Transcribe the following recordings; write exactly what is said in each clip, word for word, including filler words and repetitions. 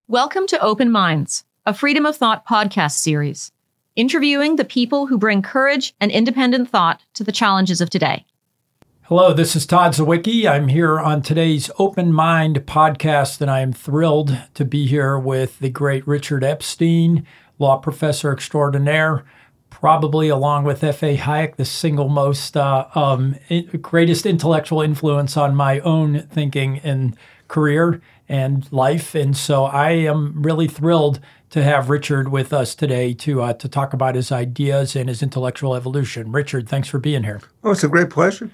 Welcome to Open Minds, a Freedom of Thought podcast series, interviewing the people who bring courage and independent thought to the challenges of today. Hello, this is Todd Zawicki. I'm here on today's Open Mind podcast, and I am thrilled to be here with the great Richard Epstein, law professor extraordinaire, probably along with F A Hayek, the single most uh, um, greatest intellectual influence on my own thinking and career and life. And so I am really thrilled to have Richard with us today to uh, to talk about his ideas and his intellectual evolution. Richard, thanks for being here. Oh, it's a great pleasure.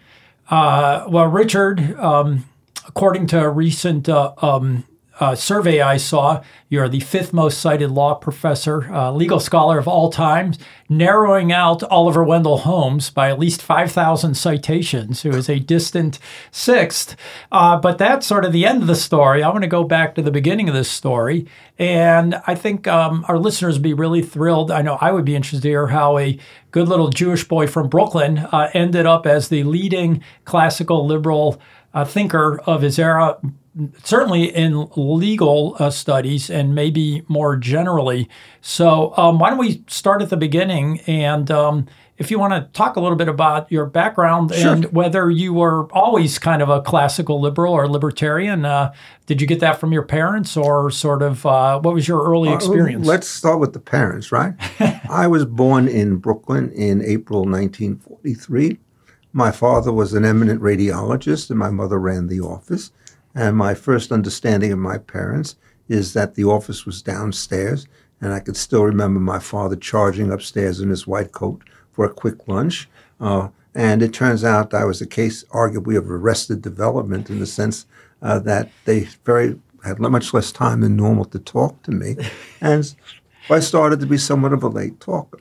Uh, well, Richard, um, according to a recent uh, um, uh, survey I saw, you're the fifth most cited law professor, uh, legal scholar of all time, narrowing out Oliver Wendell Holmes by at least five thousand citations, who is a distant sixth. Uh, but that's sort of the end of the story. I want to go back to the beginning of this story. And I think um, our listeners would be really thrilled. I know I would be interested to hear how a good little Jewish boy from Brooklyn uh, ended up as the leading classical liberal uh, thinker of his era, certainly in legal uh, studies and maybe more generally. So um, why don't we start at the beginning? And um, if you want to talk a little bit about your background Sure. and whether you were always kind of a classical liberal or libertarian. Uh, did you get that from your parents, or sort of uh, what was your early experience? Uh, let's start with the parents, right? I was born in Brooklyn in April nineteen forty-three. My father was an eminent radiologist, and my mother ran the office. And my first understanding of my parents is that the office was downstairs, and I could still remember my father charging upstairs in his white coat for a quick lunch. Uh, and it turns out I was a case, arguably, of arrested development in the sense uh, that they very had much less time than normal to talk to me. And I started to be somewhat of a late talker.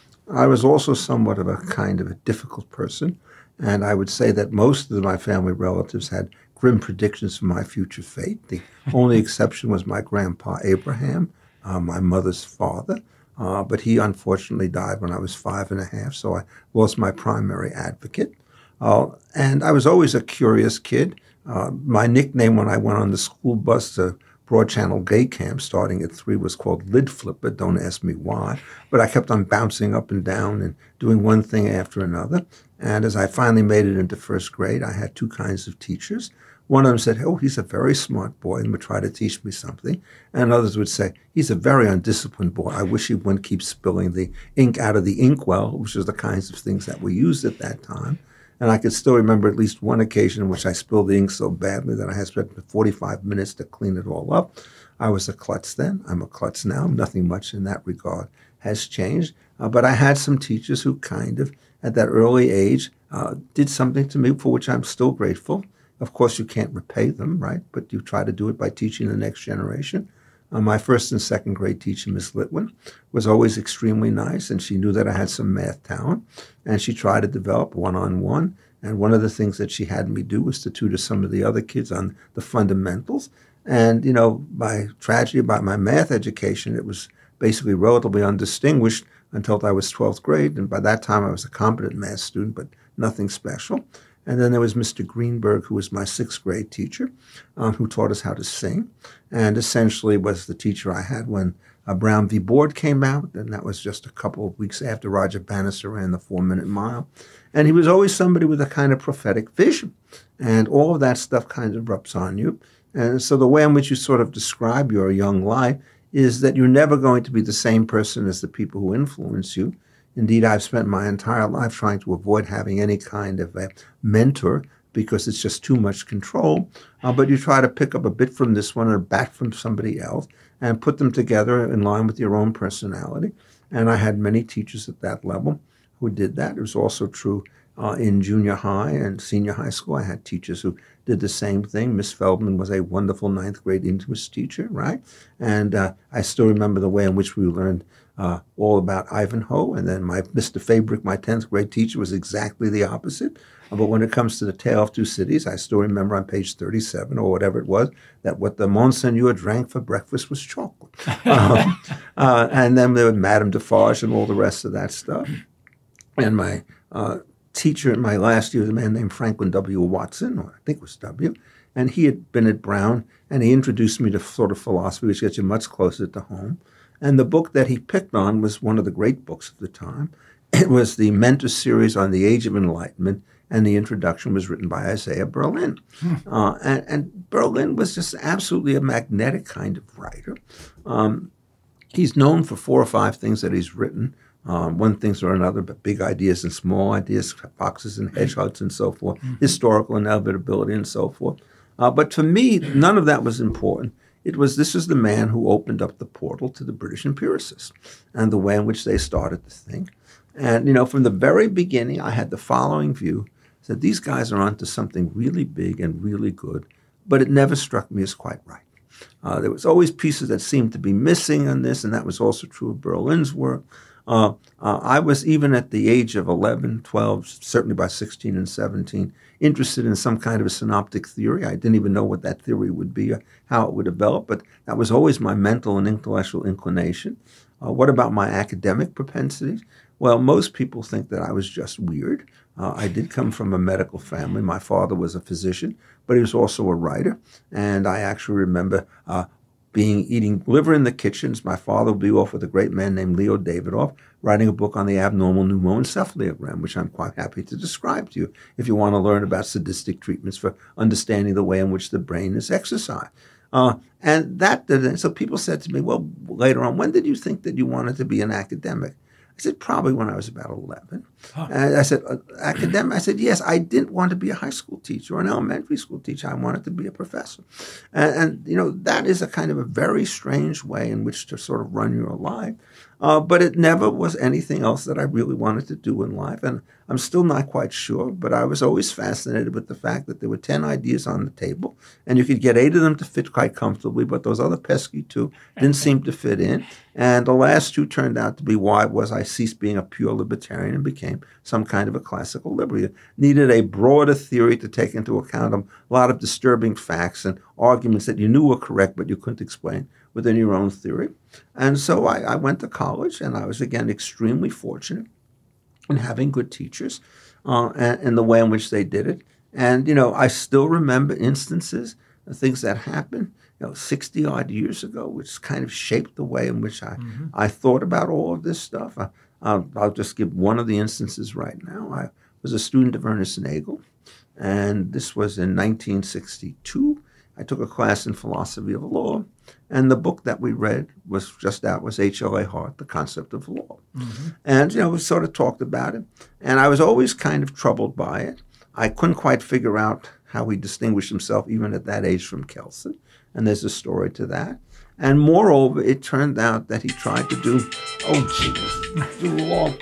I was also somewhat of a kind of a difficult person, and I would say that most of my family relatives had grim predictions for my future fate. The only exception was my grandpa Abraham, uh, my mother's father, uh, but he unfortunately died when I was five and a half, so I lost my primary advocate. Uh, and I was always a curious kid. Uh, my nickname when I went on the school bus to Broad Channel Gay Camp starting at three was called Lid Flipper. Don't ask me why. But I kept on bouncing up and down and doing one thing after another. And as I finally made it into first grade, I had two kinds of teachers. One of them said, oh, he's a very smart boy and would try to teach me something. And others would say, he's a very undisciplined boy. I wish he wouldn't keep spilling the ink out of the inkwell, which was the kinds of things that were used at that time. And I could still remember at least one occasion in which I spilled the ink so badly that I had spent forty-five minutes to clean it all up. I was a klutz then. I'm a klutz now. Nothing much in that regard has changed. Uh, but I had some teachers who kind of, at that early age, uh, did something to me for which I'm still grateful. Of course, you can't repay them, right? But you try to do it by teaching the next generation. Uh, my first and second grade teacher, Miss Litwin, was always extremely nice, and she knew that I had some math talent, and she tried to develop one-on-one. And one of the things that she had me do was to tutor some of the other kids on the fundamentals. And, you know, by tragedy about my math education, it was basically relatively undistinguished until I was twelfth grade. And by that time, I was a competent math student, but nothing special. And then there was Mister Greenberg, who was my sixth grade teacher, um, who taught us how to sing, and essentially was the teacher I had when uh, Brown v. Board came out, and that was just a couple of weeks after Roger Bannister ran the four-minute mile. And he was always somebody with a kind of prophetic vision, and all of that stuff kind of rubs on you. And so the way in which you sort of describe your young life is that you're never going to be the same person as the people who influence you. Indeed, I've spent my entire life trying to avoid having any kind of a mentor because it's just too much control. Uh, but you try to pick up a bit from this one or back from somebody else and put them together in line with your own personality. And I had many teachers at that level who did that. It was also true uh, in junior high and senior high school. I had teachers who did the same thing. Miss Feldman was a wonderful ninth grade English teacher, right? And uh, I still remember the way in which we learned uh, all about Ivanhoe. And then my Mister Fabric, my tenth grade teacher, was exactly the opposite. But when it comes to the Tale of Two Cities, I still remember on page thirty-seven or whatever it was, that what the Monseigneur drank for breakfast was chocolate. um, uh, and then there was Madame Defarge and all the rest of that stuff. And my uh, teacher in my last year was a man named Franklin W. Watson, or I think it was W. And he had been at Brown, and he introduced me to sort of philosophy, which gets you much closer to home. And the book that he picked on was one of the great books of the time. It was the Mentor series on the Age of Enlightenment, and the introduction was written by Isaiah Berlin. Hmm. Uh, and, and Berlin was just absolutely a magnetic kind of writer. Um, he's known for four or five things that he's written, um, one things or another, but big ideas and small ideas, foxes and hedgehogs and so forth, mm-hmm. historical inevitability and so forth. Uh, but for me, none of that was important. It was, this is the man who opened up the portal to the British empiricists and the way in which they started to think. And, you know, from the very beginning, I had the following view, that these guys are onto something really big and really good, but it never struck me as quite right. Uh, there was always pieces that seemed to be missing in this, and that was also true of Berlin's work. Uh, uh, I was, even at the age of eleven, twelve, certainly by sixteen and seventeen, interested in some kind of a synoptic theory. I didn't even know what that theory would be or how it would develop, but that was always my mental and intellectual inclination. Uh, what about my academic propensities? Well, most people think that I was just weird. Uh, I did come from a medical family. My father was a physician, but he was also a writer. And I actually remember uh, being eating liver in the kitchens. My father would be off with a great man named Leo Davidoff, writing a book on the abnormal pneumoencephalogram, which I'm quite happy to describe to you if you want to learn about sadistic treatments for understanding the way in which the brain is exercised. Uh, and that, so people said to me, well, later on, when did you think that you wanted to be an academic? I said, probably when I was about eleven. Huh. And I said, uh, academic? I said, yes, I didn't want to be a high school teacher or an elementary school teacher. I wanted to be a professor. And, and you know, that is a kind of a very strange way in which to sort of run your life. Uh, but it never was anything else that I really wanted to do in life. And I'm still not quite sure, but I was always fascinated with the fact that there were ten ideas on the table, and you could get eight of them to fit quite comfortably, but those other pesky two didn't seem to fit in. And the last two turned out to be why was I ceased being a pure libertarian and became some kind of a classical libertarian. Needed a broader theory to take into account a lot of disturbing facts and arguments that you knew were correct, but you couldn't explain within your own theory. And so I, I went to college, and I was, again, extremely fortunate in having good teachers uh, and, and the way in which they did it. And, you know, I still remember instances of things that happened, you know, sixty-odd years ago, which kind of shaped the way in which I, mm-hmm. I thought about all of this stuff. I, I'll, I'll just give one of the instances right now. I was a student of Ernest Nagel, and this was in nineteen sixty-two. I took a class in philosophy of law, and the book that we read was just out, was H L A Hart, The Concept of Law. Mm-hmm. And, you know, we sort of talked about it, and I was always kind of troubled by it. I couldn't quite figure out how he distinguished himself, even at that age, from Kelsen, and there's a story to that. And moreover, it turned out that he tried to do, oh, Jesus, do law.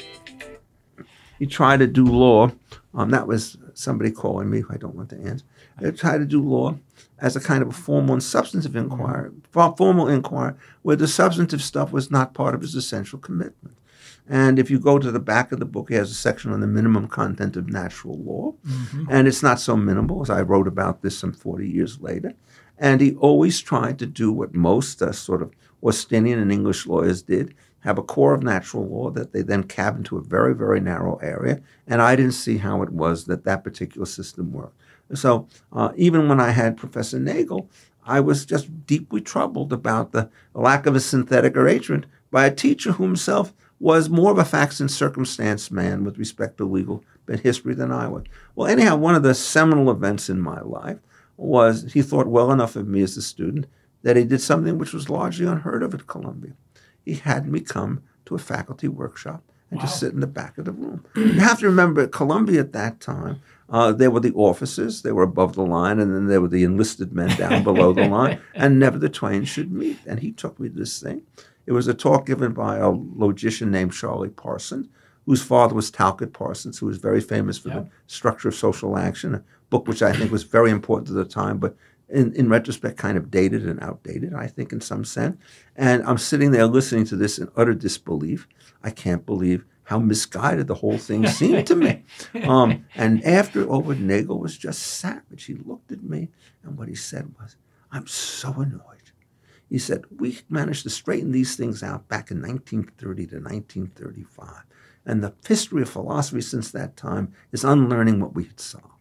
He tried to do law. Um, that was somebody calling me who I don't want to answer. He tried to do law as a kind of a formal and substantive inquiry, formal inquiry, where the substantive stuff was not part of his essential commitment. And if you go to the back of the book, he has a section on the minimum content of natural law. Mm-hmm. And it's not so minimal, as I wrote about this some forty years later. And he always tried to do what most uh, sort of Austinian and English lawyers did, have a core of natural law that they then cab into a very, very narrow area. And I didn't see how it was that that particular system worked. So uh, even when I had Professor Nagel, I was just deeply troubled about the lack of a synthetic arrangement by a teacher who himself was more of a facts and circumstance man with respect to legal history than I was. Well, anyhow, one of the seminal events in my life was he thought well enough of me as a student that he did something which was largely unheard of at Columbia. He had me come to a faculty workshop and wow. just sit in the back of the room. You have to remember, at Columbia at that time, uh, there were the officers, they were above the line, and then there were the enlisted men down below the line, and never the twain should meet. And he took me to this thing. It was a talk given by a logician named Charlie Parsons, whose father was Talcott Parsons, who was very famous for yeah. the structure of social action, a book which I think was very important at the time, but in, in retrospect kind of dated and outdated, I think, in some sense. And I'm sitting there listening to this in utter disbelief. I can't believe how misguided the whole thing seemed to me. Um, and after over, Nagel was just savage. He looked at me, and what he said was, I'm so annoyed. He said, we managed to straighten these things out back in nineteen thirty to nineteen thirty-five. And the history of philosophy since that time is unlearning what we had solved.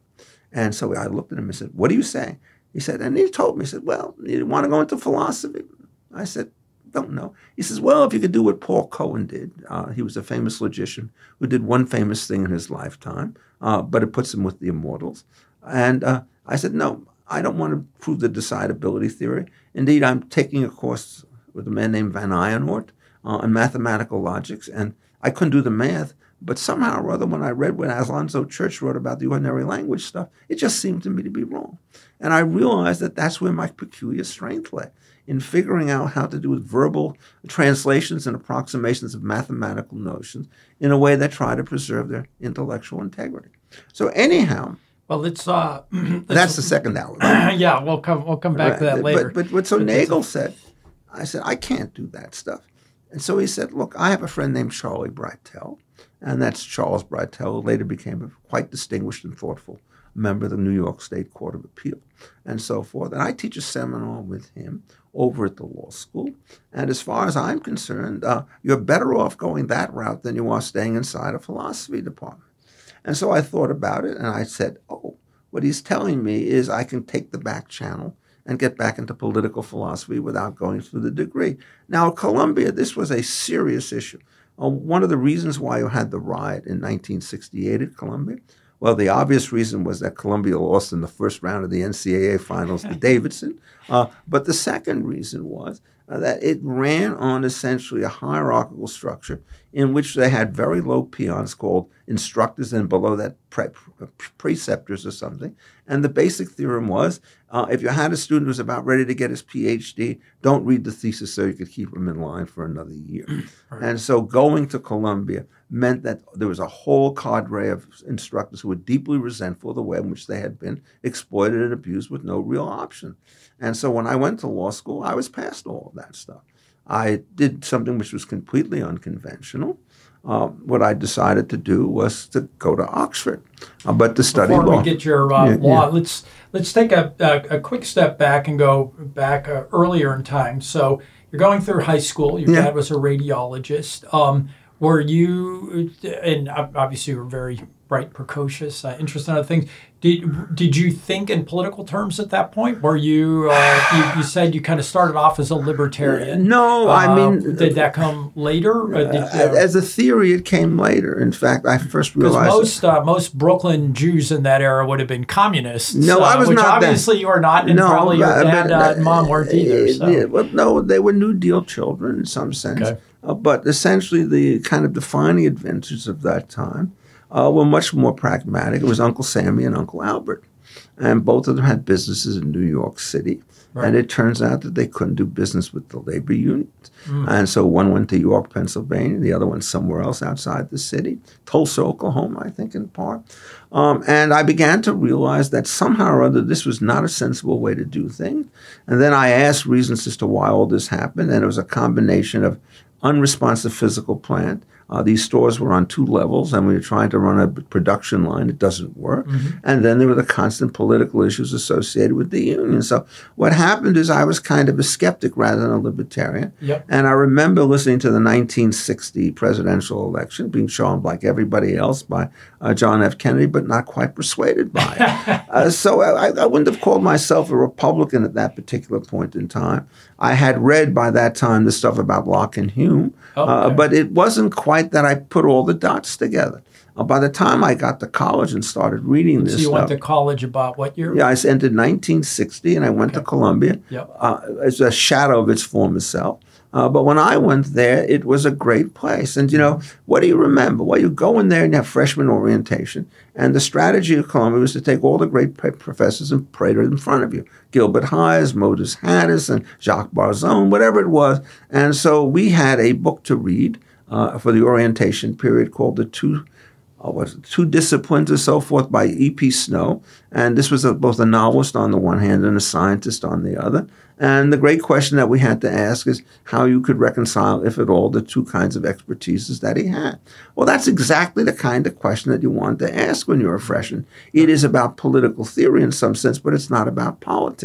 And so I looked at him and said, what are you saying? He said, and he told me, he said, well, you want to go into philosophy? I said, don't know. He says, well, if you could do what Paul Cohen did, uh, he was a famous logician who did one famous thing in his lifetime, uh, but it puts him with the immortals. And uh, I said, no, I don't want to prove the decidability theory. Indeed, I'm taking a course with a man named Van Ijenhoort uh, on mathematical logics, and I couldn't do the math, but somehow or other, when I read what Alonzo Church wrote about the ordinary language stuff, it just seemed to me to be wrong. And I realized that that's where my peculiar strength lay, in figuring out how to do verbal translations and approximations of mathematical notions in a way that try to preserve their intellectual integrity. So anyhow, well, let's. Uh, let's that's the second hour. Yeah, we'll come. We'll come back right. to that later. But, but, but so Nagel said, I said, I can't do that stuff. And so he said, look, I have a friend named Charlie Breitel, and that's Charles Breitel, who later became a quite distinguished and thoughtful member of the New York State Court of Appeal, and so forth. And I teach a seminar with him over at the law school. And as far as I'm concerned, uh, you're better off going that route than you are staying inside a philosophy department. And so I thought about it, and I said, oh, what he's telling me is I can take the back channel and get back into political philosophy without going through the degree. Now, at Columbia, this was a serious issue. Uh, one of the reasons why you had the riot in nineteen sixty-eight at Columbia, well, the obvious reason was that Columbia lost in the first round of the N C double A finals to Davidson. Uh, but the second reason was uh, that it ran on essentially a hierarchical structure in which they had very low peons called instructors and below that pre- preceptors or something. And the basic theorem was, uh, if you had a student who was about ready to get his P H D, don't read the thesis so you could keep him in line for another year. Right. And so going to Columbia meant that there was a whole cadre of instructors who were deeply resentful of the way in which they had been exploited and abused with no real option. And so when I went to law school, I was past all of that stuff. I did something which was completely unconventional. Uh, what I decided to do was to go to Oxford, uh, but to study Before law. Before we get your uh, yeah, law, yeah. let's let's take a, a, a quick step back and go back uh, earlier in time. So you're going through high school. Your yeah. dad was a radiologist. Um, were you, and obviously you were very bright, precocious, uh, interested in other things. Did did you think in political terms at that point? Were you, uh, you, you said you kind of started off as a libertarian. No, I mean... Uh, did that come later? Uh, did, uh, as a theory, it came later. In fact, I first realized... Because most, uh, most Brooklyn Jews in that era would have been communists. No, I was uh, which not obviously that. you are not, and no, probably your dad but, uh, and mom weren't either. So. Yeah, well, no, they were New Deal children in some sense. Okay. Uh, but essentially the kind of defining adventures of that time uh, were much more pragmatic. It was Uncle Sammy and Uncle Albert. And both of them had businesses in New York City. Right. And it turns out that they couldn't do business with the labor unions. Mm. And so one went to York, Pennsylvania, the other one somewhere else outside the city, Tulsa, Oklahoma, I think, in part. Um, and I began to realize that somehow or other this was not a sensible way to do things. And then I asked reasons as to why all this happened, and it was a combination of unresponsive physical plant. Uh, these stores were on two levels, and we were trying to run a production line. It doesn't work. Mm-hmm. And then there were the constant political issues associated with the union. So what happened is I was kind of a skeptic rather than a libertarian. Yep. And I remember listening to the nineteen sixty presidential election, being shown like everybody else by uh, John F. Kennedy, but not quite persuaded by it. uh, so I, I wouldn't have called myself a Republican at that particular point in time. I had read by that time the stuff about Locke and Hume, okay. uh, but it wasn't quite that I put all the dots together. Uh, by the time I got to college and started reading this So you stuff, went to college about what year? Yeah, I entered nineteen sixty, and I went okay. to Columbia yep. uh, as a shadow of its former self. Uh, but when I went there, it was a great place. And, you know, what do you remember? Well, you go in there and you have freshman orientation. And the strategy of Columbia was to take all the great professors and parade them in front of you. Gilbert Hayes, Modus Hattis, and Jacques Barzone, whatever it was. And so we had a book to read uh, for the orientation period called The Two Uh, was it, Two Disciplines or so forth by E P Snow. And this was a, both a novelist on the one hand and a scientist on the other. And the great question that we had to ask is how you could reconcile, if at all, the two kinds of expertises that he had. Well, that's exactly the kind of question that you want to ask when you're a freshman. It is about political theory in some sense, but it's not about politics.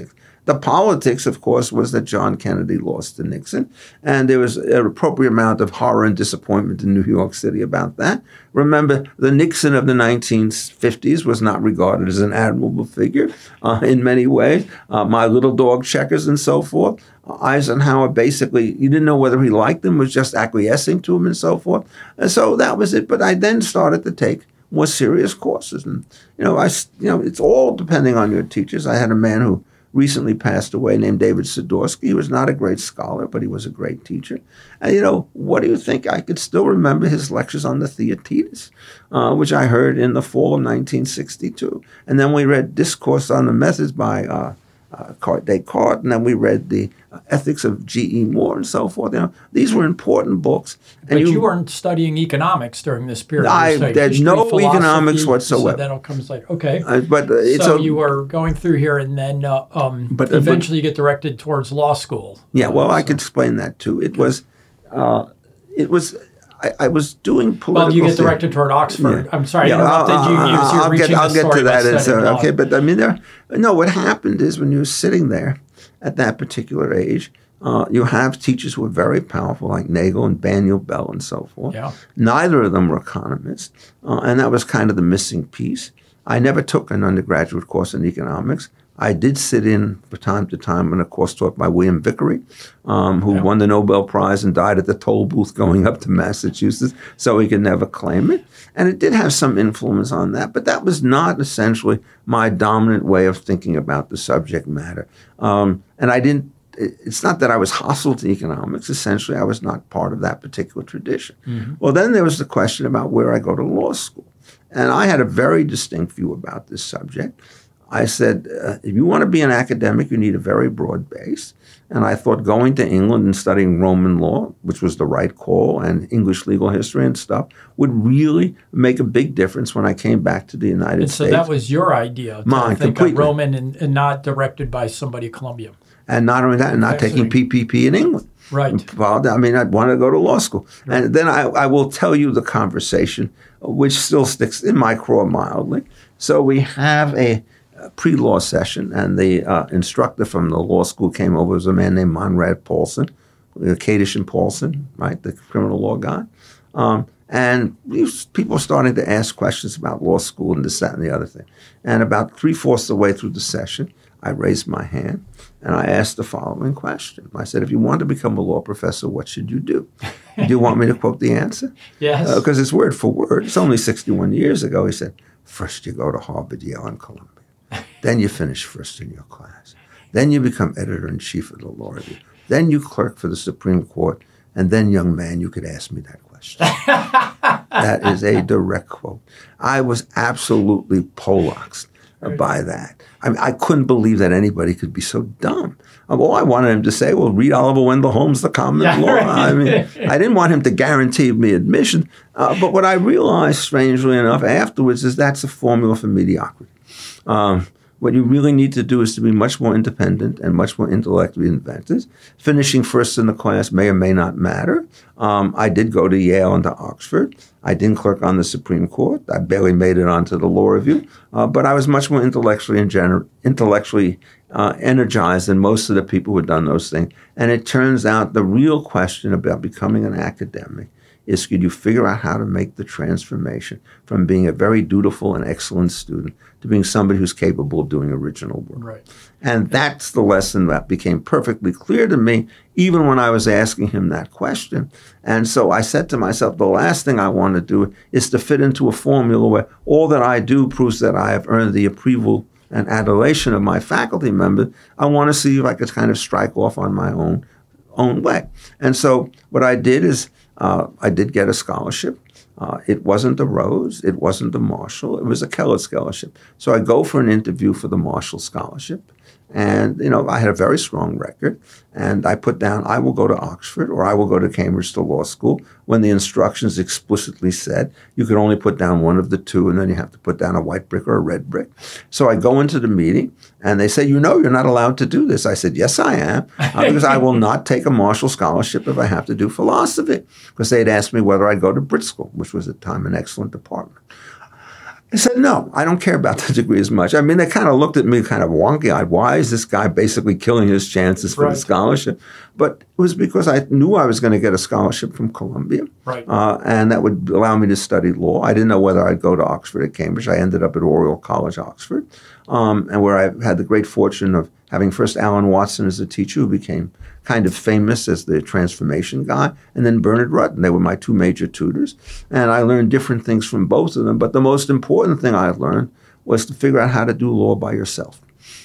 The politics, of course, was that John Kennedy lost to Nixon, and there was an appropriate amount of horror and disappointment in New York City about that. Remember, the Nixon of the nineteen fifties was not regarded as an admirable figure uh, in many ways. Uh, my little dog Checkers and so forth. Eisenhower basically, you didn't know whether he liked him, was just acquiescing to him and so forth. And so that was it. But I then started to take more serious courses. And, you know, I, you know, it's all depending on your teachers. I had a man who recently passed away named David Sidorsky. He was not a great scholar, but he was a great teacher. And, you know, what do you think? I could still remember his lectures on the Theaetetus, uh, which I heard in the fall of nineteen sixty-two. And then we read Discourse on the Methods by uh, uh, Descartes, and then we read the Ethics of G E Moore and so forth. You know, these were important books. And but you, you weren't studying economics during this period. I, there's no economics whatsoever. So that comes later. Okay. Uh, but uh, it's so a, you were going through here, and then uh, um, but, uh, eventually but, you get directed towards law school. Yeah. Well, uh, I so. could explain that too. It was, uh, it was. I, I was doing political. Well, you get theory. directed toward Oxford. Yeah. I'm sorry, yeah, I interrupted I'll, you. you I'll, you're get, reaching I'll the get story to that. about It's, uh, law. okay, but I mean, there. No, what happened is when you were sitting there at that particular age, uh, you have teachers who were very powerful, like Nagel and Daniel Bell and so forth. Yeah. Neither of them were economists, uh, and that was kind of the missing piece. I never took an undergraduate course in economics. I did sit in from time to time in a course taught by William Vickery, um, who yeah. won the Nobel Prize and died at the toll booth going up to Massachusetts, so he could never claim it. And it did have some influence on that, but that was not essentially my dominant way of thinking about the subject matter. Um, and I didn't, it's not that I was hostile to economics. Essentially, I was not part of that particular tradition. Mm-hmm. Well, then there was the question about where I go to law school. And I had a very distinct view about this subject. I said, uh, if you want to be an academic, you need a very broad base. And I thought going to England and studying Roman law, which was the right call, and English legal history and stuff, would really make a big difference when I came back to the United and so States. So that was your idea, to Mine, think completely. of Roman and, and not directed by somebody at Columbia. And not only that, and not taking P P P in England. Right. Well, I mean, I'd want to go to law school. Right. And then I, I will tell you the conversation, which still sticks in my craw mildly. So we have a pre-law session, and the uh, instructor from the law school came over. It was a man named Monrad Paulson, Kadish and Paulson, right, the criminal law guy. Um, and these people were starting to ask questions about law school and this, that, and the other thing. And about three-fourths of the way through the session, I raised my hand, and I asked the following question. I said, if you want to become a law professor, what should you do? Do you want me to quote the answer? Yes. Because uh, it's word for word. It's only sixty-one years ago. He said, first you go to Harvard, Yale, and Columbia. Then you finish first in your class. Then you become editor-in-chief of the law review. Then you clerk for the Supreme Court. And then, young man, you could ask me that question. That is a direct quote. I was absolutely poleaxed by that. I mean, I couldn't believe that anybody could be so dumb. All I wanted him to say, well, read Oliver Wendell Holmes' The Common yeah, Law. Right. I mean, I didn't want him to guarantee me admission. Uh, but what I realized, strangely enough, afterwards is that's a formula for mediocrity. Um, What you really need to do is to be much more independent and much more intellectually inventive. Finishing first in the class may or may not matter. Um, I did go to Yale and to Oxford. I didn't clerk on the Supreme Court. I barely made it onto the law review. Uh, but I was much more intellectually and gener- intellectually uh, energized than most of the people who had done those things. And it turns out the real question about becoming an academic is, could you figure out how to make the transformation from being a very dutiful and excellent student to being somebody who's capable of doing original work? Right. And that's the lesson that became perfectly clear to me, even when I was asking him that question. And so I said to myself, the last thing I want to do is to fit into a formula where all that I do proves that I have earned the approval and adulation of my faculty members. I want to see if I could kind of strike off on my own, own way. And so what I did is, Uh, I did get a scholarship. Uh, it wasn't the Rhodes. It wasn't the Marshall. It was a Kellett Scholarship. So I go for an interview for the Marshall Scholarship. And, you know, I had a very strong record. And I put down, I will go to Oxford or I will go to Cambridge to law school, when the instructions explicitly said you could only put down one of the two, and then you have to put down a white brick or a red brick. So I go into the meeting, and they say, you know, you're not allowed to do this. I said, yes, I am, uh, because I will not take a Marshall Scholarship if I have to do philosophy, because they'd asked me whether I'd go to Brit School, which was at the time an excellent department. I said, no, I don't care about the degree as much. I mean, they kind of looked at me kind of wonky-eyed. Why is this guy basically killing his chances for right. the scholarship? But it was because I knew I was going to get a scholarship from Columbia. Right. Uh, and that would allow me to study law. I didn't know whether I'd go to Oxford or Cambridge. I ended up at Oriel College, Oxford, um, and where I had the great fortune of having first Alan Watson as a teacher, who became kind of famous as the transformation guy, and then Bernard Rutten. They were my two major tutors. And I learned different things from both of them. But the most important thing I learned was to figure out how to do law by yourself.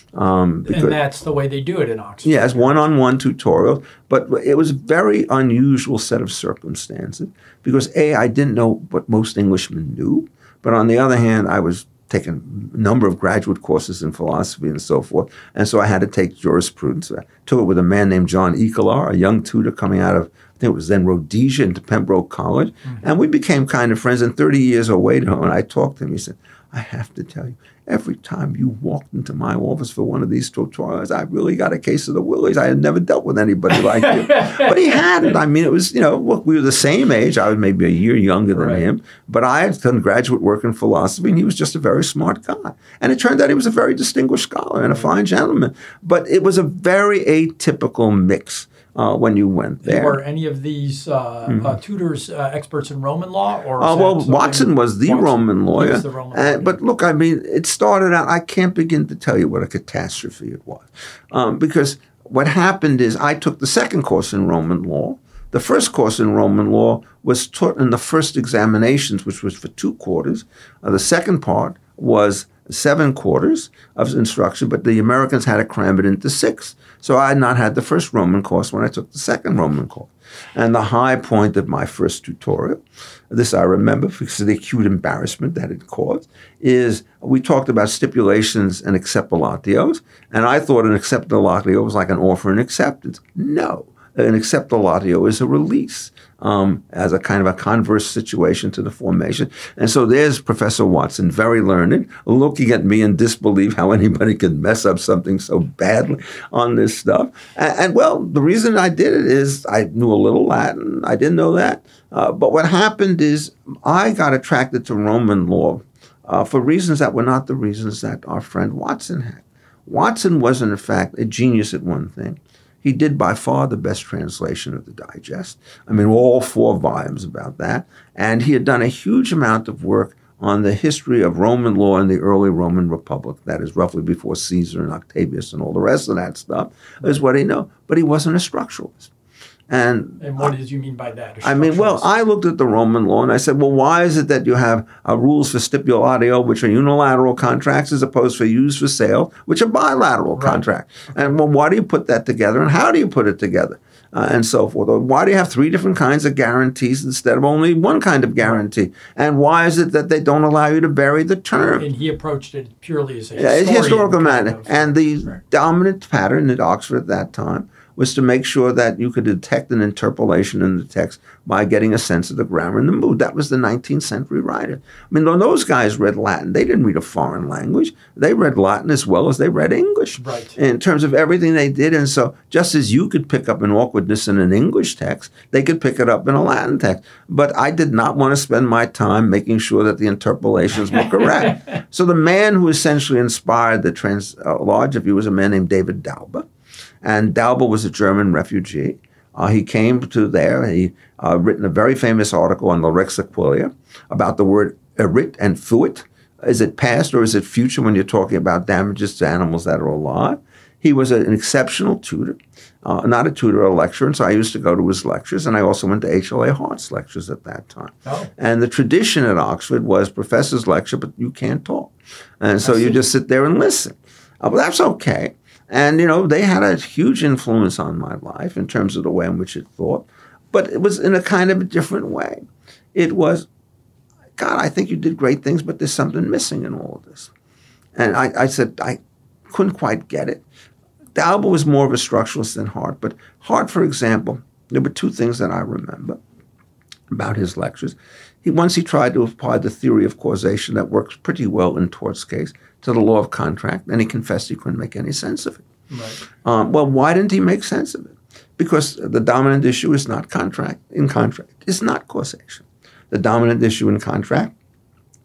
Um, because, and that's the way they do it in Oxford. Yes, one-on-one tutorials. But it was a very unusual set of circumstances because, A, I didn't know what most Englishmen knew. But on the other hand, I was taken a number of graduate courses in philosophy and so forth. And so I had to take jurisprudence. I took it with a man named John Ekelar, a young tutor coming out of, I think it was then Rhodesia, into Pembroke College. Mm-hmm. And we became kind of friends. And thirty years away to him, and I talked to him, he said, I have to tell you, every time you walked into my office for one of these tutorials, I really got a case of the willies. I had never dealt with anybody like you. But he hadn't. I mean, it was, you know, look, we were the same age. I was maybe a year younger than right. him. But I had done graduate work in philosophy, and he was just a very smart guy. And it turned out he was a very distinguished scholar and a fine gentleman. But it was a very atypical mix. Uh, when you went there. Were any of these uh, mm-hmm. uh, tutors uh, experts in Roman law? Or uh, well, Watson was the Watson, Roman lawyer. Was the Roman uh, lawyer. But look, I mean, it started out, I can't begin to tell you what a catastrophe it was. Um, because what happened is I took the second course in Roman law. The first course in Roman law was taught in the first examinations, which was for two quarters. Uh, the second part was seven quarters of instruction, but the Americans had to cram it into six. So I had not had the first Roman course when I took the second Roman course. And the high point of my first tutorial, this I remember because of the acute embarrassment that it caused, is we talked about stipulations and acceptolatios, and I thought an acceptolatio was like an offer and acceptance. No. An acceptolatio is a release um, as a kind of a converse situation to the formation. And so there's Professor Watson, very learned, looking at me in disbelief how anybody could mess up something so badly on this stuff. And, and well, the reason I did it is I knew a little Latin. I didn't know that. Uh, but what happened is I got attracted to Roman law uh, for reasons that were not the reasons that our friend Watson had. Watson was, in fact, a genius at one thing. He did by far the best translation of the Digest. I mean, all four volumes about that. And he had done a huge amount of work on the history of Roman law in the early Roman Republic. That is roughly before Caesar and Octavius and all the rest of that stuff is what he knew. But he wasn't a structuralist. And, and what did you mean by that? I mean, well, I looked at the Roman law and I said, well, why is it that you have uh, rules for stipulatio, which are unilateral contracts, as opposed to use for sale, which are bilateral right. contracts? And well, why do you put that together and how do you put it together? Uh, and so forth. Or why do you have three different kinds of guarantees instead of only one kind of guarantee? And why is it that they don't allow you to vary the term? And he approached it purely as a yeah, historian, historical matter. Kind of, and the right. dominant pattern at Oxford at that time was to make sure that you could detect an interpolation in the text by getting a sense of the grammar and the mood. That was the nineteenth century writer. I mean, when those guys read Latin, they didn't read a foreign language. They read Latin as well as they read English right. in terms of everything they did. And so just as you could pick up an awkwardness in an English text, they could pick it up in a Latin text. But I did not want to spend my time making sure that the interpolations were correct. So the man who essentially inspired the trans, uh, larger view was a man named David Dalbe. And Dalbe was a German refugee. Uh, he came to there. He uh, written a very famous article on the Rex Aquilia about the word erit and fuit. Is it past or is it future when you're talking about damages to animals that are alive? He was a, an exceptional tutor, uh, not a tutor, a lecturer. And so I used to go to his lectures. And I also went to H L A Hart's lectures at that time. Oh. And the tradition at Oxford was professors lecture, but you can't talk. And so you just sit there and listen. Uh, but that's okay. And, you know, they had a huge influence on my life in terms of the way in which it thought. But it was in a kind of a different way. It was, God, I think you did great things, but there's something missing in all of this. And I, I said, I couldn't quite get it. Dalbe was more of a structuralist than Hart. But Hart, for example, there were two things that I remember about his lectures. He Once he tried to apply the theory of causation that works pretty well in torts case to the law of contract, and he confessed he couldn't make any sense of it. Right. Um, well, why didn't he make sense of it? Because the dominant issue is not contract. In contract, it's not causation. The dominant issue in contract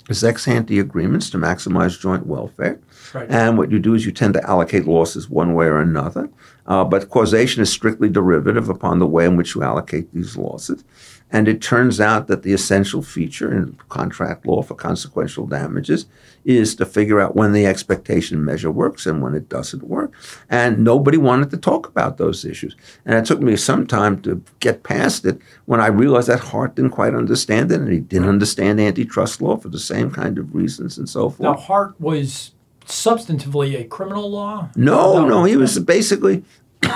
There's ex-ante agreements to maximize joint welfare. Right. And what you do is you tend to allocate losses one way or another. Uh, but causation is strictly derivative upon the way in which you allocate these losses. And it turns out that the essential feature in contract law for consequential damages is to figure out when the expectation measure works and when it doesn't work. And nobody wanted to talk about those issues. And it took me some time to get past it when I realized that Hart didn't quite understand it, and he didn't understand antitrust law for the same kind of reasons and so forth. Now, Hart was substantively a criminal law? No, no, no he was basically...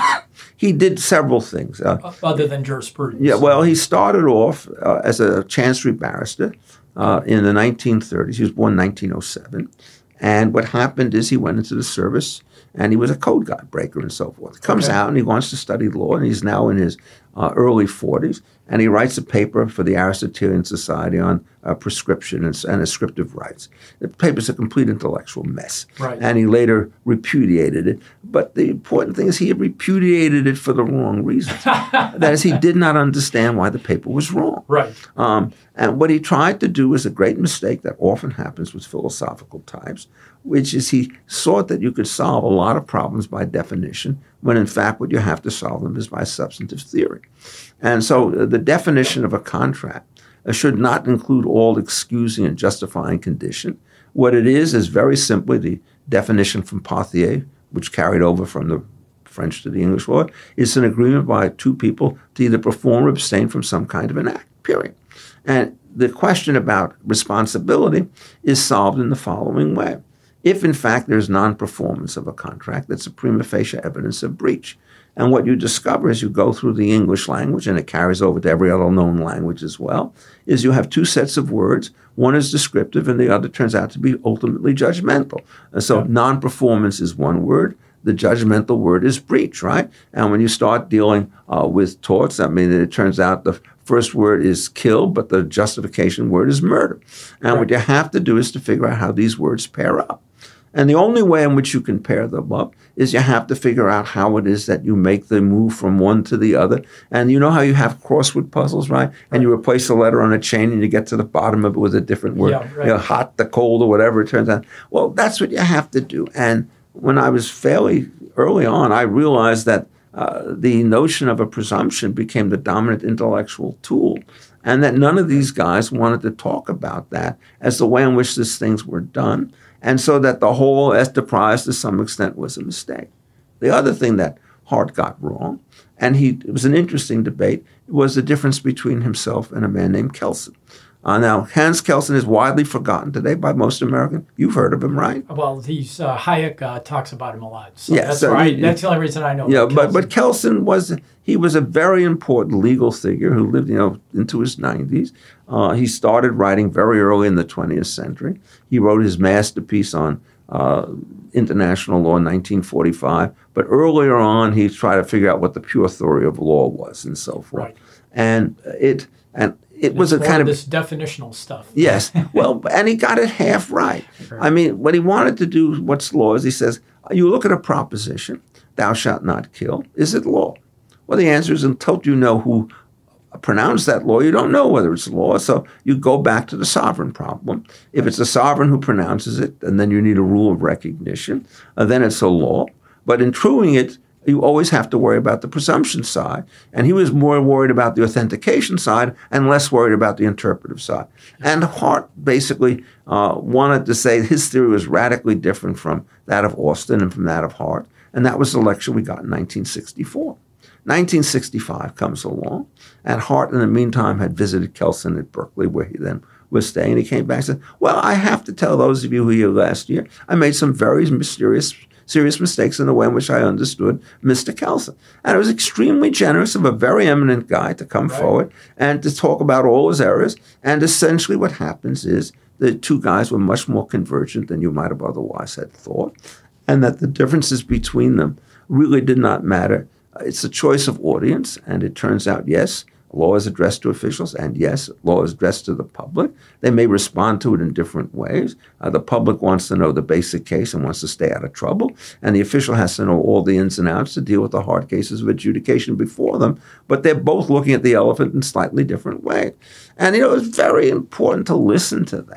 He did several things. Uh, Other than jurisprudence. Yeah, well, he started off uh, as a chancery barrister uh, in the nineteen thirties. He was born in nineteen oh seven. And what happened is he went into the service, and he was a code guy breaker and so forth. He comes Okay. out, and he wants to study law, and he's now in his uh, early forties. And he writes a paper for the Aristotelian Society on uh, prescription and, and ascriptive rights. The paper's a complete intellectual mess. Right. And he later repudiated it. But the important thing is he repudiated it for the wrong reasons. That is, he did not understand why the paper was wrong. Right. Um, and what he tried to do was a great mistake that often happens with philosophical types, which is he thought that you could solve a lot of problems by definition, when in fact what you have to solve them is by substantive theory. And so uh, the definition of a contract uh, should not include all excusing and justifying condition. What it is is very simply the definition from Pothier, which carried over from the French to the English law. It's an agreement by two people to either perform or abstain from some kind of an act, period. And the question about responsibility is solved in the following way. If, in fact, there's non-performance of a contract, that's a prima facie evidence of breach. And what you discover as you go through the English language, and it carries over to every other known language as well, is you have two sets of words. One is descriptive, and the other turns out to be ultimately judgmental. And so Yeah. non-performance is one word. The judgmental word is breach, right? And when you start dealing uh, with torts, I mean, it turns out the first word is kill, but the justification word is murder. And Right. what you have to do is to figure out how these words pair up. And the only way in which you can pair them up is you have to figure out how it is that you make the move from one to the other. And you know how you have crossword puzzles, right? And you replace a letter on a chain and you get to the bottom of it with a different word. Yeah, right. You know, hot, the cold, or whatever it turns out. Well, that's what you have to do. And when I was fairly early on, I realized that uh, the notion of a presumption became the dominant intellectual tool, and that none of these guys wanted to talk about that as the way in which these things were done, and so that the whole enterprise to some extent was a mistake. The other thing that Hart got wrong, and he it was an interesting debate, was the difference between himself and a man named Kelsen. Uh, now, Hans Kelsen is widely forgotten today by most Americans. You've heard of him, right? Well, he's uh, Hayek uh, talks about him a lot. So Yeah, that's so right. he- That's the only reason I know. Yeah, about but but Kelsen. Kelsen was he was a very important legal figure who lived, you know, into his nineties. Uh, he started writing very early in the twentieth century. He wrote his masterpiece on uh, international law in nineteen forty-five. But earlier on, he tried to figure out what the pure theory of law was and so forth. Right. And it and it was a It's more kind of this definitional stuff. Yes. Well, and he got it half right. I mean, what he wanted to do, what's law, is he says, you look at a proposition, thou shalt not kill. Is it law? Well, the answer is until you know who pronounced that law, you don't know whether it's law. So you go back to the sovereign problem. If it's the sovereign who pronounces it, and then you need a rule of recognition, uh, then it's a law. But in truing it, you always have to worry about the presumption side. And he was more worried about the authentication side and less worried about the interpretive side. And Hart basically uh, wanted to say his theory was radically different from that of Austin and from that of Hart. And that was the lecture we got in nineteen sixty-four. nineteen sixty-five comes along, and Hart, in the meantime, had visited Kelsen at Berkeley, where he then was staying. He came back and said, well, I have to tell those of you who were here last year, I made some very mysterious serious mistakes in the way in which I understood Mister Kelsen. And it was extremely generous of a very eminent guy to come Right. forward and to talk about all his errors. And essentially what happens is the two guys were much more convergent than you might have otherwise had thought, and that the differences between them really did not matter. It's a choice of audience, and it turns out, yes, law is addressed to officials, and yes, law is addressed to the public. They may respond to it in different ways. Uh, the public wants to know the basic case and wants to stay out of trouble, and the official has to know all the ins and outs to deal with the hard cases of adjudication before them, but they're both looking at the elephant in slightly different ways. And, you know, it's very important to listen to that.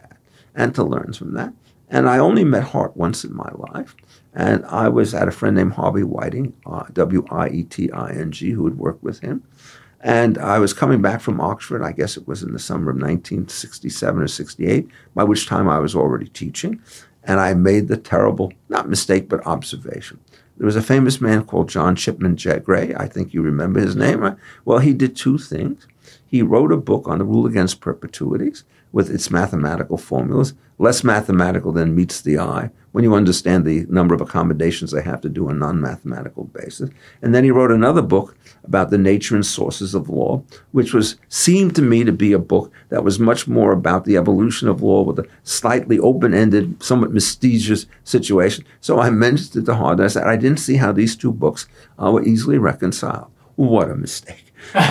and to learn from that. And I only met Hart once in my life. And I was at a friend named Harvey Whiting, uh, W I E T I N G, who had worked with him. And I was coming back from Oxford, I guess it was in the summer of nineteen sixty-seven or sixty-eight, by which time I was already teaching. And I made the terrible, not mistake, but observation. There was a famous man called John Chipman J. Gray. I think you remember his name, right? Well, he did two things. He wrote a book on the rule against perpetuities with its mathematical formulas, less mathematical than meets the eye, when you understand the number of accommodations they have to do on non-mathematical basis. And then he wrote another book about the nature and sources of law, which was seemed to me to be a book that was much more about the evolution of law with a slightly open-ended, somewhat mysterious situation. So I mentioned it to Hart, and I said, I didn't see how these two books uh, were easily reconciled. What a mistake.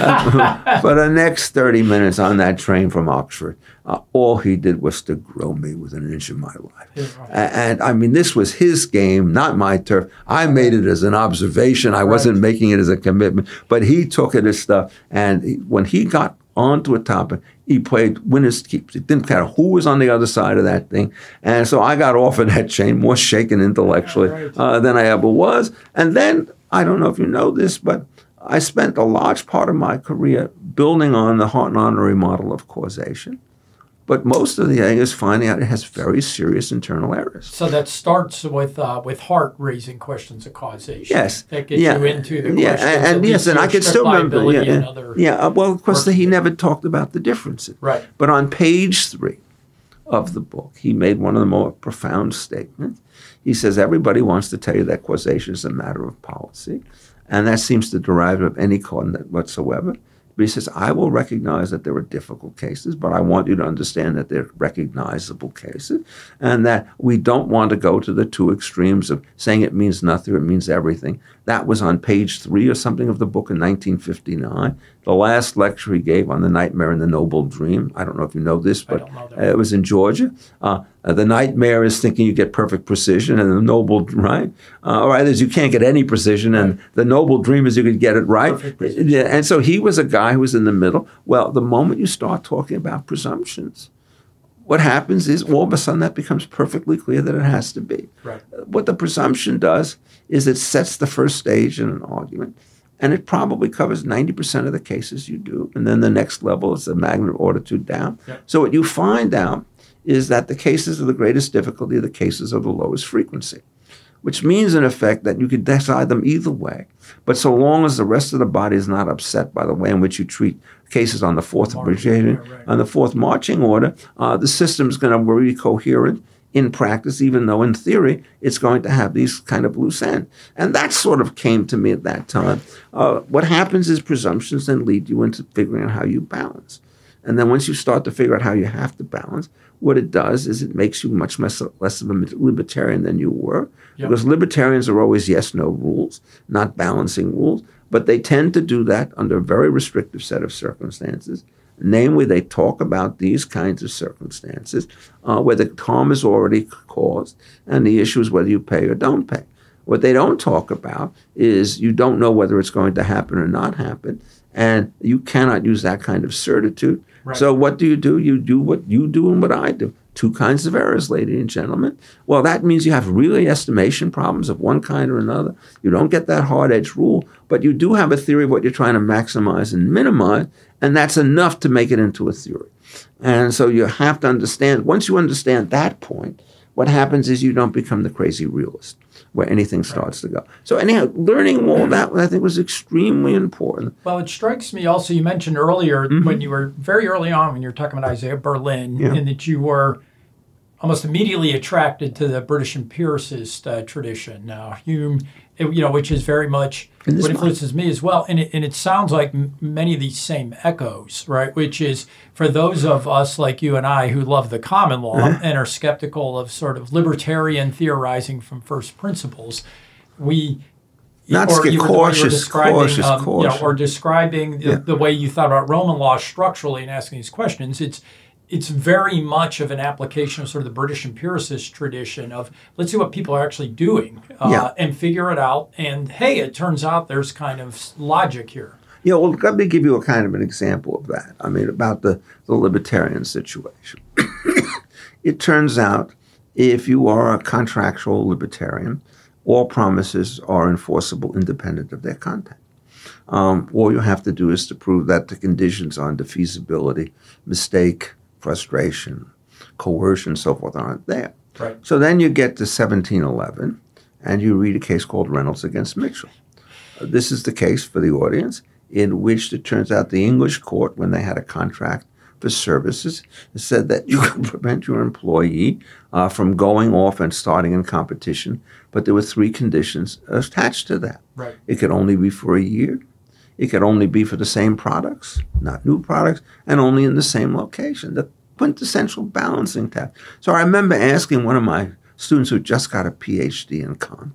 uh, for the next thirty minutes on that train from Oxford, uh, all he did was to grill me with an inch of my life. Yeah, right. and, and I mean, this was his game, not my turf. I made it as an observation. I right. wasn't making it as a commitment, but he took it as stuff. And he, when he got onto a topic, he played winner's keeps. It didn't matter who was on the other side of that thing. And so I got off of that chain more shaken intellectually yeah, right. uh, than I ever was. And then, I don't know if you know this, but I spent a large part of my career building on the Hart and Honoré model of causation. But most of the thing is finding out it has very serious internal errors. So that starts with uh, with Hart raising questions of causation. Yes. That gets yeah. you into the yeah. questions and, and yes, and I can still remember. Yeah, and yeah. yeah. Uh, well, of course, he never talked about the differences. Right. But on page three of the book, he made one of the more profound statements. He says, everybody wants to tell you that causation is a matter of policy. And that seems to derive of any coordinate whatsoever. But he says, I will recognize that there are difficult cases, but I want you to understand that they're recognizable cases, and that we don't want to go to the two extremes of saying it means nothing or it means everything. That was on page three or something of the book in nineteen fifty-nine. The last lecture he gave on the nightmare and the noble dream. I don't know if you know this, but know uh, it was in Georgia. Uh, uh, the nightmare is thinking you get perfect precision, and the noble, right? Uh, or either you can't get any precision, and right. the noble dream is you could get it right. Yeah, and so he was a guy who was in the middle. Well, the moment you start talking about presumptions, what happens is all of a sudden that becomes perfectly clear that it has to be. Right. What the presumption does is it sets the first stage in an argument, and it probably covers ninety percent of the cases you do. And then the next level is the magnet order two down. Yep. So what you find out is that the cases of the greatest difficulty are the cases of the lowest frequency, which means, in effect, that you could decide them either way. But so long as the rest of the body is not upset by the way in which you treat cases on the fourth marching, right, right. on the fourth marching order, uh, the system is going to be coherent in practice, even though in theory it's going to have these kind of loose ends. And that sort of came to me at that time. Uh, what happens is presumptions then lead you into figuring out how you balance. And then once you start to figure out how you have to balance, what it does is it makes you much less, less of a libertarian than you were. Yep. Because libertarians are always yes-no rules, not balancing rules. But they tend to do that under a very restrictive set of circumstances. Namely, they talk about these kinds of circumstances uh, where the harm is already caused, and the issue is whether you pay or don't pay. What they don't talk about is you don't know whether it's going to happen or not happen, and you cannot use that kind of certitude. Right. So what do you do? You do what you do and what I do. Two kinds of errors, ladies and gentlemen. Well, that means you have really estimation problems of one kind or another. You don't get that hard-edged rule, but you do have a theory of what you're trying to maximize and minimize, and that's enough to make it into a theory. And so you have to understand, once you understand that point, what happens is you don't become the crazy realist where anything starts right. to go. So anyhow, learning all that, I think, was extremely important. Well, it strikes me also, you mentioned earlier mm-hmm. when you were very early on, when you were talking about Isaiah Berlin, yeah. and that you were almost immediately attracted to the British empiricist uh, tradition. Now, Hume, it, you know, which is very much what influences me as well. And it, and it sounds like m- many of these same echoes, right? Which is for those of us like you and I who love the common law uh-huh. and are skeptical of sort of libertarian theorizing from first principles, we... Not or even cautious, cautious, um, cautious. You know, or describing yeah. the, the way you thought about Roman law structurally and asking these questions, it's it's very much of an application of sort of the British empiricist tradition of let's see what people are actually doing uh, yeah. and figure it out. And hey, it turns out there's kind of logic here. Yeah, well, let me give you a kind of an example of that. I mean, about the, the libertarian situation. It turns out if you are a contractual libertarian, all promises are enforceable independent of their content. Um, all you have to do is to prove that the conditions on defeasibility, mistake, frustration, coercion, so forth aren't there. Right. So then you get to seventeen eleven, and you read a case called Reynolds against Mitchell. Uh, this is the case for the audience in which it turns out the English court, when they had a contract for services, said that you could prevent your employee uh, from going off and starting in competition, but there were three conditions attached to that. Right. It could only be for a year. It could only be for the same products, not new products, and only in the same location. The quintessential balancing test. So I remember asking one of my students who just got a P H D in Kant.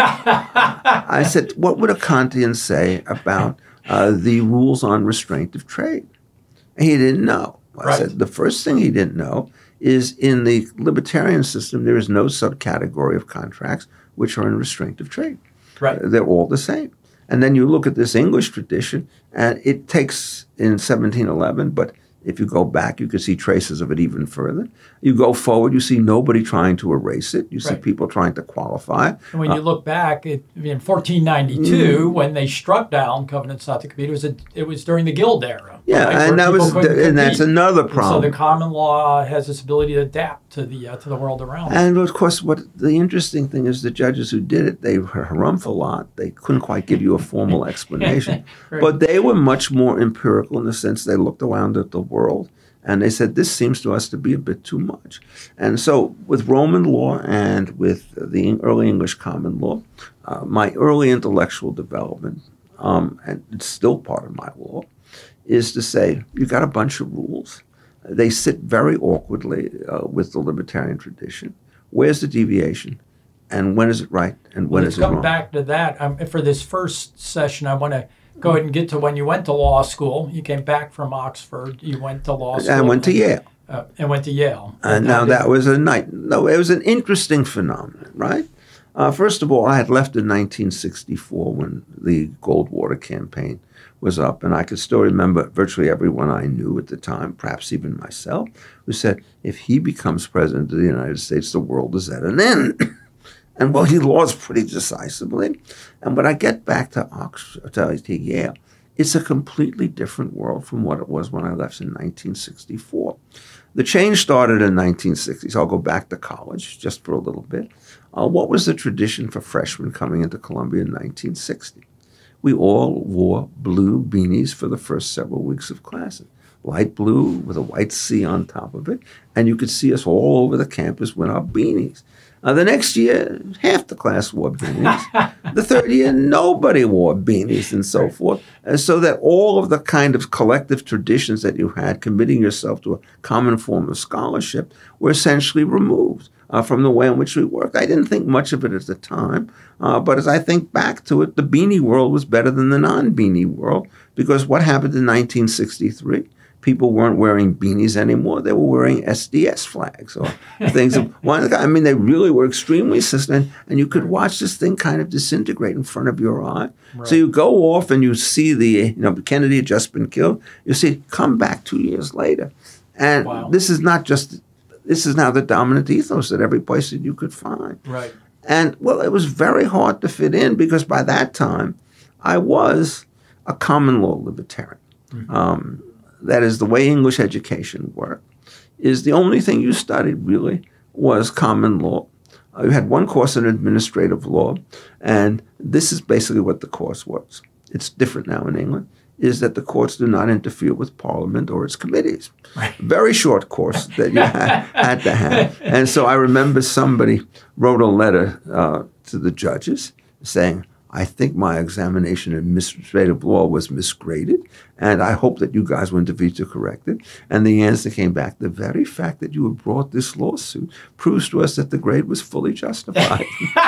I said, what would a Kantian say about uh, the rules on restraint of trade? And he didn't know. I Right. said, the first thing he didn't know is in the libertarian system, there is no subcategory of contracts which are in restraint of trade. Right. They're all the same. And then you look at this English tradition, and it takes in seventeen eleven, but if you go back, you can see traces of it even further. You go forward, you see nobody trying to erase it. You see Right. people trying to qualify. And when you look back at, in fourteen ninety-two, Mm. when they struck down covenants not to compete, it was a, it was during the Guild era. Yeah, right, where and that people was, couldn't and that's compete. another And so problem. the common law has this ability to adapt to the uh, to the world around. And of course, what the interesting thing is, the judges who did it, they were harumph a lot. They couldn't quite give you a formal explanation, Right. but they were much more empirical in the sense they looked around at the world and they said, this seems to us to be a bit too much. And so with Roman law and with the early English common law, uh, my early intellectual development, um, and it's still part of my law, is to say, you got a bunch of rules. They sit very awkwardly uh, with the libertarian tradition. Where's the deviation? And when is it right? And when Let's is it come wrong? back to that. Um, for this first session, I want to go ahead and get to when you went to law school. You came back from Oxford. You went to law school. I went to Yale. Uh, and went to Yale. And now that was a night. No, it was an interesting phenomenon, right? Uh, first of all, I had left in nineteen sixty-four when the Goldwater campaign was up, and I could still remember virtually everyone I knew at the time, perhaps even myself, who said, if he becomes president of the United States, the world is at an end. And well, he lost pretty decisively. And when I get back to Oxford, to Yale, it's a completely different world from what it was when I left in nineteen sixty-four. The change started in nineteen sixty, so I'll go back to college just for a little bit. Uh, what was the tradition for freshmen coming into Columbia in nineteen sixty? We all wore blue beanies for the first several weeks of classes. Light blue with a white C on top of it, and you could see us all over the campus with our beanies. Uh, the next year, half the class wore beanies. The third year, nobody wore beanies and so forth. And so that all of the kind of collective traditions that you had, committing yourself to a common form of scholarship, were essentially removed uh, from the way in which we worked. I didn't think much of it at the time, uh, but as I think back to it, the beanie world was better than the non-beanie world, because what happened in nineteen sixty-three? People weren't wearing beanies anymore. They were wearing S D S flags or things. Of, one, I mean, they really were extremely systematic, and you could watch this thing kind of disintegrate in front of your eye. Right. So you go off and you see the, you know, Kennedy had just been killed. You see, come back two years later. And Wow. this is not just, this is now the dominant ethos at every place that you could find. Right. And, well, it was very hard to fit in because by that time, I was a common law libertarian. Mm-hmm. Um, that is, the way English education worked, is the only thing you studied really was common law. Uh, you had one course in administrative law, and this is basically what the course was. It's different now in England, is that the courts do not interfere with Parliament or its committees. Right. Very short course that you had, had to have. And so I remember somebody wrote a letter uh, to the judges saying, I think my examination in administrative law was misgraded, and I hope that you guys will intervene to correct it. And the answer came back, the very fact that you have brought this lawsuit proves to us that the grade was fully justified.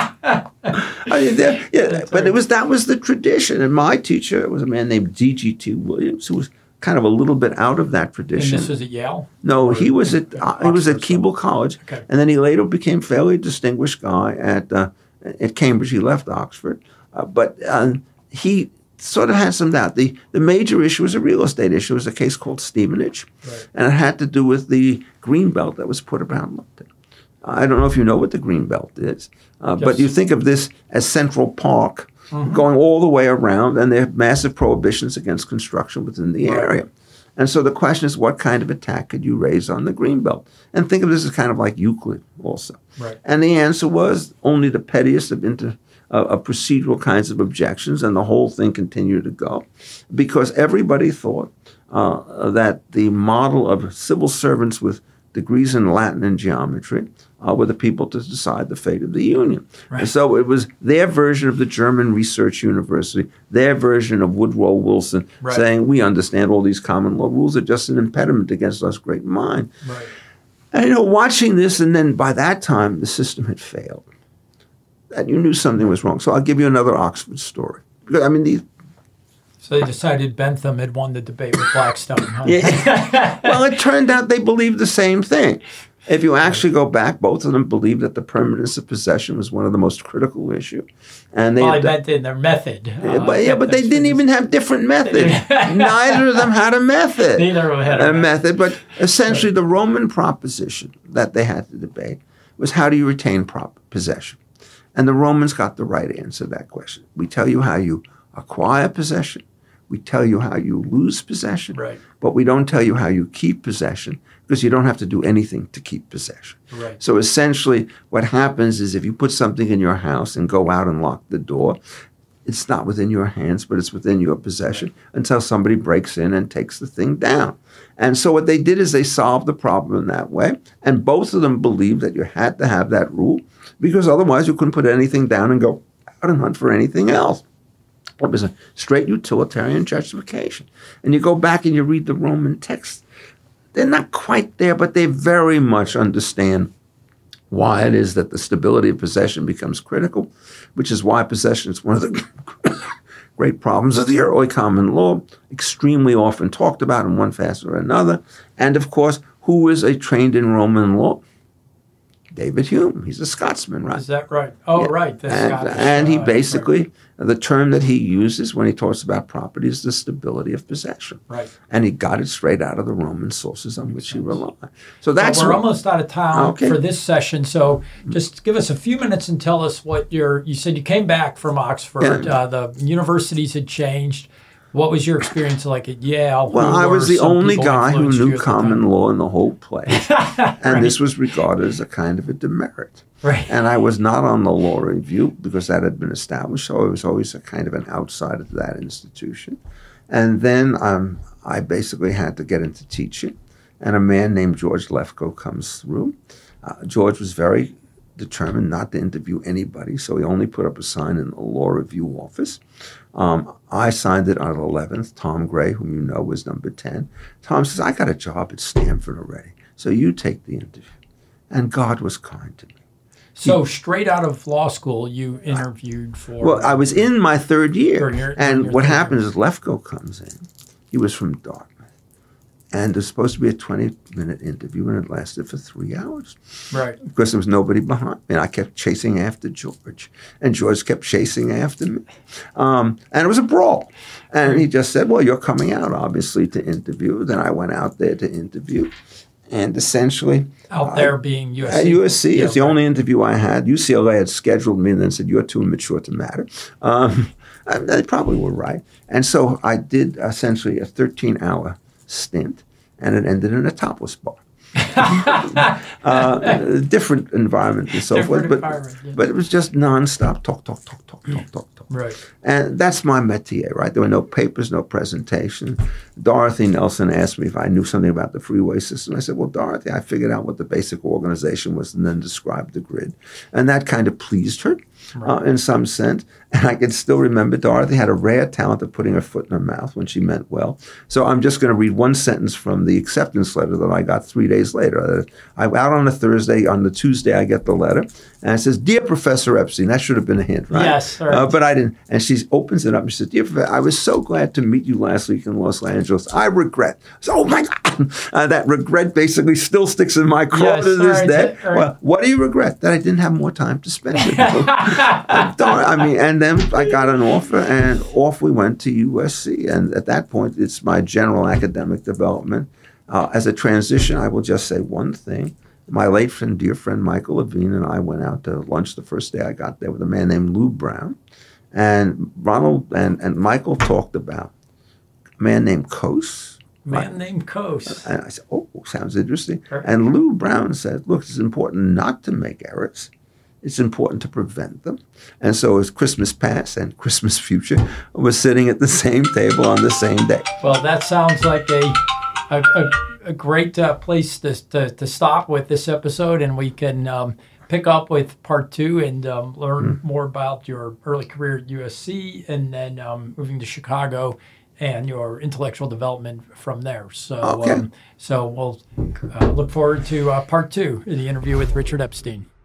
I mean, there, yeah, but it was that was the tradition. And my teacher was a man named D G T Williams, who was kind of a little bit out of that tradition. And this was at Yale? No, Or he was at uh, he was at Oxford, Keble College, Okay. and then he later became a fairly distinguished guy at uh, at Cambridge. He left Oxford. Uh, but uh, he sort of had some doubt. The, the major issue was a real estate issue. It was a case called Stevenage, right. And it had to do with the green belt that was put around London. I don't know if you know what the green belt is, uh, yes. But you think of this as Central Park, mm-hmm. going all the way around, and there are massive prohibitions against construction within the right. area. And so the question is, what kind of attack could you raise on the greenbelt? And think of this as kind of like Euclid also. Right. And the answer was only the pettiest of, inter, uh, of procedural kinds of objections, and the whole thing continued to go because everybody thought uh, that the model of civil servants with degrees in Latin and geometry uh, were the people to decide the fate of the Union. Right. And so it was their version of the German Research University, their version of Woodrow Wilson, right. saying, we understand all these common law rules are just an impediment against us great mind. Right. And, you know, watching this, and then by that time, the system had failed. And you knew something was wrong. So I'll give you another Oxford story. I mean, these So they decided Bentham had won the debate with Blackstone. Huh? Yeah. Well, it turned out they believed the same thing. If you actually go back, both of them believed that the permanence of possession was one of the most critical issues. And they well, I meant in their method. Yeah, uh, but, yeah, but they didn't even have different methods. Neither of them had a method. Neither of them had a, a method. But essentially, the Roman proposition that they had to debate was, how do you retain prop possession? And the Romans got the right answer to that question. We tell you how you acquire possession. We tell you how you lose possession, right. but we don't tell you how you keep possession, because you don't have to do anything to keep possession. Right. So essentially what happens is, if you put something in your house and go out and lock the door, it's not within your hands, but it's within your possession right. until somebody breaks in and takes the thing down. And so what they did is they solved the problem in that way. And both of them believed that you had to have that rule, because otherwise you couldn't put anything down and go out and hunt for anything else. It was a straight utilitarian justification. And you go back and you read the Roman texts. They're not quite there, but they very much understand why it is that the stability of possession becomes critical, which is why possession is one of the great problems of the early common law, extremely often talked about in one facet or another. And, of course, who is a trained in Roman law? David Hume. He's a Scotsman, right? Is that right? Oh, yeah. right. The and, Scottish, and he uh, basically, right. the term that he uses when he talks about property is the stability of possession. Right. And he got it straight out of the Roman sources on which he relied. So that's well, we're what, almost out of time okay. for this session. So just give us a few minutes and tell us what your, you said you came back from Oxford. Yeah. Uh, the universities had changed. What was your experience like at Yale? Well, I was the only guy who knew common law in the whole place. And right. this was regarded as a kind of a demerit. Right. And I was not on the law review because that had been established. So I was always a kind of an outsider to that institution. And then um, I basically had to get into teaching. And a man named George Lefko comes through. Uh, George was very determined not to interview anybody, so he only put up a sign in the law review office. Um, I signed it on the eleventh. Tom Gray, whom you know, was number ten. Tom says, I got a job at Stanford already, so you take the interview. And God was kind to me. So he, straight out of law school, you interviewed for... Well, I was in my third year. Third year and third what year. happens is Lefko comes in. He was from Dartmouth. And there's supposed to be a twenty-minute interview, and it lasted for three hours. Right. Because there was nobody behind me. And I kept chasing after George, and George kept chasing after me. Um, and it was a brawl. And he just said, well, you're coming out, obviously, to interview. Then I went out there to interview. And essentially... Out there I, being U S C? At U S C. Yeah, it's the right. only interview I had. U C L A had scheduled me and then said, you're too immature to matter. Um, they probably were right. And so I did essentially a thirteen-hour stint, and it ended in a topless bar. uh, different environment and so different forth, but yeah. but it was just nonstop talk, talk, talk, talk, talk, talk, talk. Right. And that's my métier, right? There were no papers, no presentation. Dorothy Nelson asked me if I knew something about the freeway system. I said, well, Dorothy, I figured out what the basic organization was and then described the grid. And that kind of pleased her. Right. Uh, in some sense. And I can still remember Dorothy had a rare talent of putting her foot in her mouth when she meant well. So I'm just going to read one sentence from the acceptance letter that I got three days later. I'm out on a Thursday. On the Tuesday, I get the letter. And it says, Dear Professor Epstein. That should have been a hint, right? Yes. Right. Uh, but I didn't. And she opens it up and she says, Dear Professor, I was so glad to meet you last week in Los Angeles. I regret. So, oh, my God. Uh, that regret basically still sticks in my craw yes, to this right, day. right. Well, what do you regret? That I didn't have more time to spend with you. Don't, I mean, and then I got an offer, and off we went to U S C. And at that point, it's my general academic development. Uh, as a transition, I will just say one thing. My late friend, dear friend Michael Levine, and I went out to lunch the first day I got there with a man named Lou Brown. And Ronald and, and Michael talked about a man named Coase. Man named Coase. And I said, oh, sounds interesting. And Lou Brown said, look, it's important not to make errors. It's important to prevent them. And so as Christmas past and Christmas future, we're sitting at the same table on the same day. Well, that sounds like a a, a, a great uh, place to, to to stop with this episode, and we can um, pick up with part two and um, learn mm. more about your early career at U S C, and then um, moving to Chicago and your intellectual development from there. So, okay. um, so we'll uh, look forward to uh, part two, the interview with Richard Epstein.